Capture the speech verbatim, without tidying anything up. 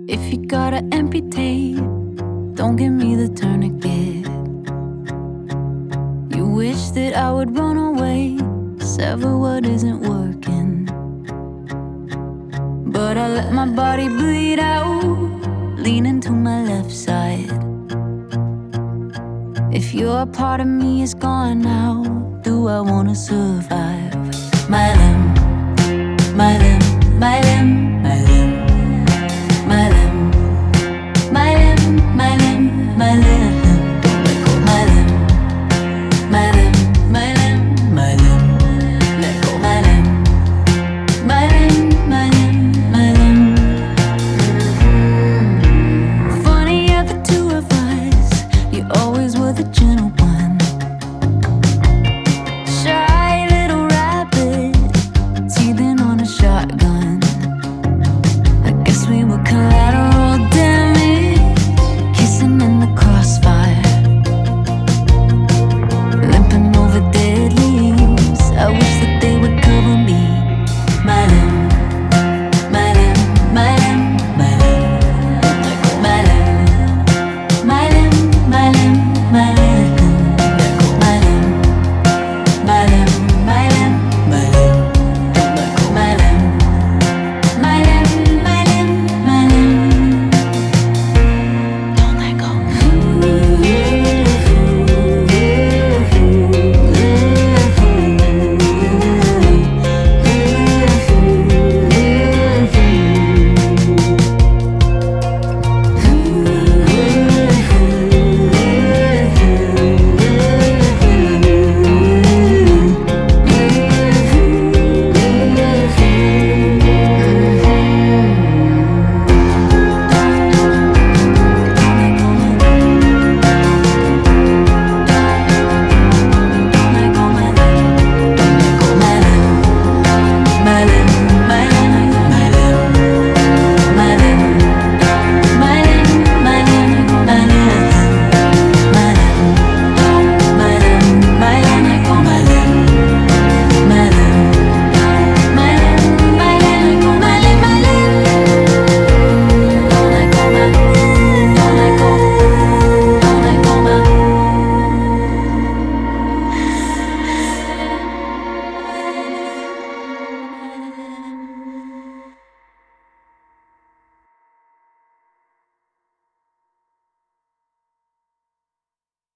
If you gotta amputate, don't give me the tourniquet. You wish that I would run away, sever what isn't working. But I let my body bleed out, leaning to my left side. If your part of me is gone now, do I wanna survive? My limb